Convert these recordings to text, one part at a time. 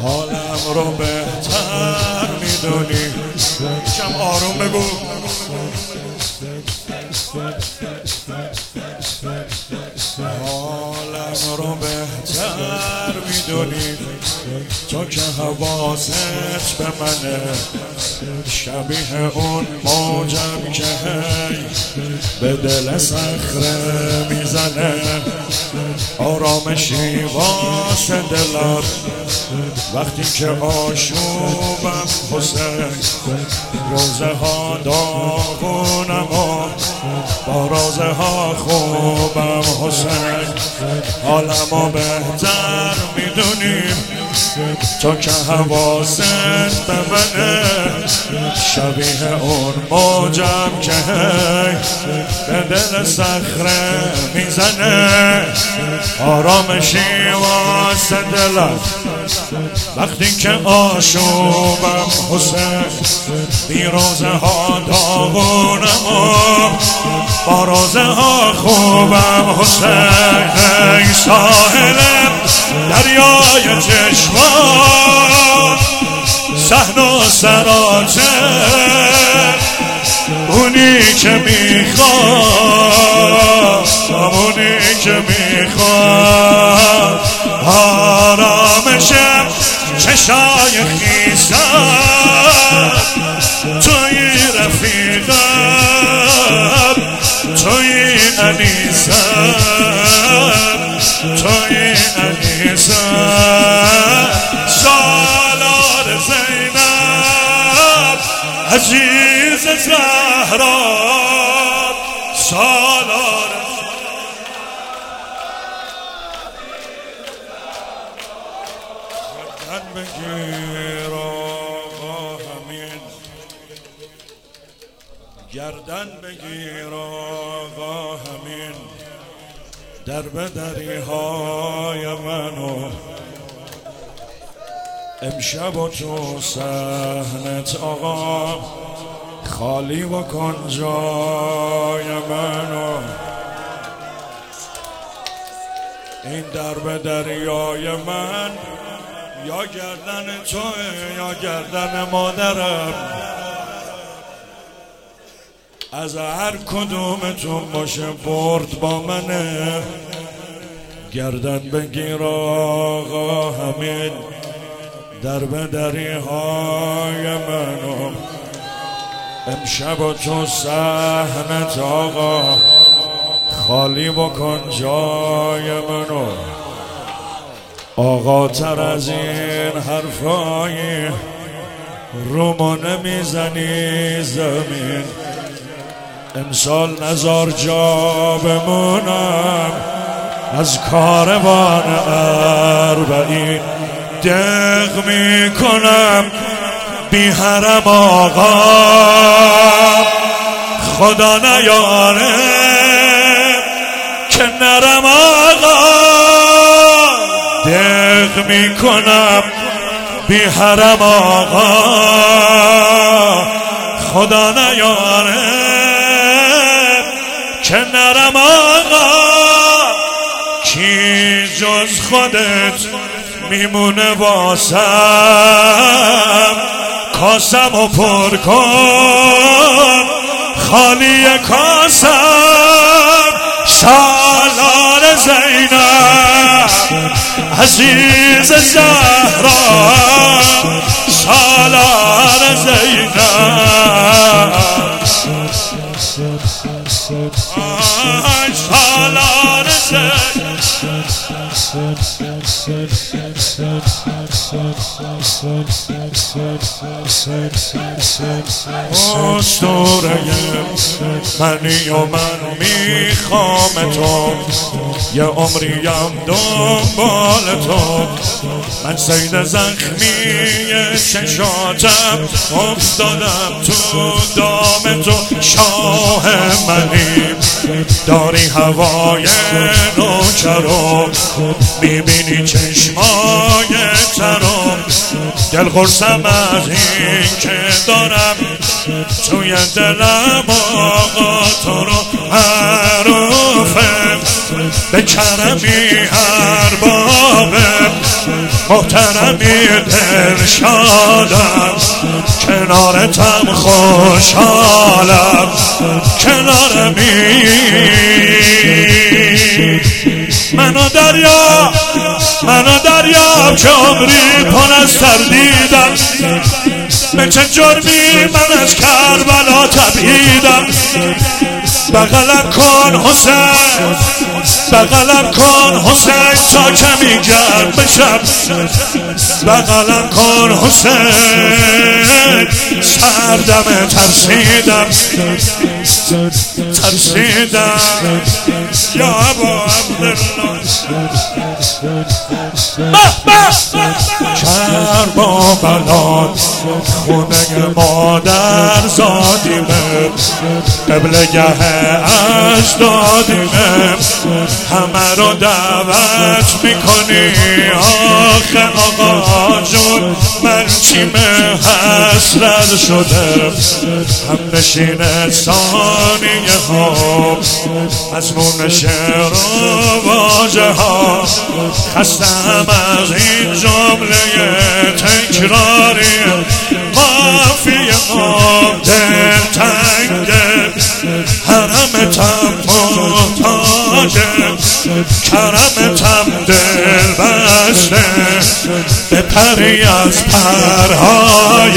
حالم رو بهتر میدونی. کم آروم بگو. حالم رو بهتر میدونی تو که حواست به منه، شبیه اون موجم که هی به دل صخره میزنه. آرامشی واسه دلم وقتی که آشوبم حسین. روزه ها داغونم و با رازه ها خوبم حسین. حالمو بهتر میدونیم تو که حواست به منه، شبیه اون موجم که هی به دل صخره میزنه. آرامشی واسه دلم وقتی که آشوبم حسین. بی روزه ها داغونم و با روزه ها خوبم حسین. ای ساحل دریای چشمان، صحن و سراچه اونی که میخواد، اونی که میخواد. آرامشم چشای خیسم، توی رفیقم، توی انیسم، توی انیسم. سالار زینب عزیز زهرا، سالار گردن بگیر آقا همین، گردن بگیر آقا همین. در به دریهای منو امشب و تو صحنت آقا خالی بکن جای منو. این در به دریای من یا گردن توه یا گردن مادرم. از هر کدومتون باشه برد با منه. گردن بگیر آقا همین، در به دریهای منو امشب و تو صحنت آقا خالی بکن جای منو. آقا تر از این حرفایی رومو نمیزنی زمین. امسال نزار جا بمونم از کاروان اربعین. دق میکنم بی حرم آقا خدا نیاره که نرم آقا. دق میکنم بی حرم آقا خدا نیاره که نرم آقا. کی جز خودت میمونه واسم، کاسم و پر کن خالی کاسم. سالار زینب عزیز زهرا، سالار زینب سالار زینب. اسطوره منی و من میخوام تو، یه عمریم دنبال تو. من سید زخمی چشاتم افتادم تو دام تو. شاه منی داری هوای نوکرم، میبینی چشمای ترم. دل قرصم از این که دارم توی دلم آقا تو رو معروفه به کرمی اربابه محترمی دل شادم کنارتم خوشحالم کنارمی منو دریاب که عمری پر از تردیدم به چه جرمی من از کربلا تبعیدم بغلم کن حسین بغلم کن حسین تا کمی گرم بشم بغلم کن حسین سردم ترسیدم یا ابا عبدالله کربلا خونه مادر زادیمه قبلگه اجدادیمه همه رو دعوت میکنی آخه آقا جون من چیم حسرت شده هم نشین ثانیه ها مضمون شعر و واژه ها خستم از این جمله تکراری قافیه ها دلتنگه حرمتم محتاجه کرمتم دل بسته بپری از پرهای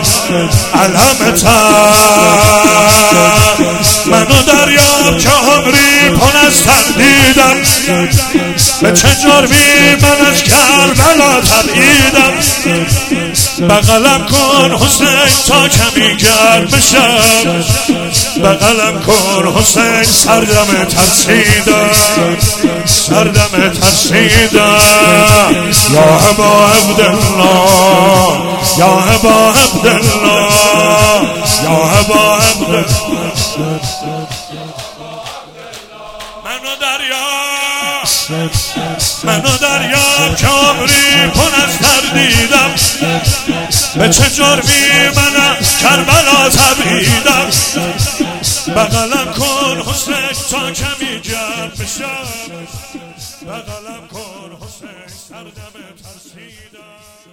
علمتم منو دریاب که عمری پر از تردیدم به چه جرمی من از کربلا تبعیدم بغلم کن حسین تا کمی گرم بشم بغلم کن حسین سردم ترسیدم یا ابا عبدالله یا ابا عبدالله یا ابا عبدالله منو دریاب که عمری پر از تردیدم به چه جرمی من کربلا تبعیدم بغلم کن حسین تا کمی گرم بشم بغلم کن حسین سردم ترسیدم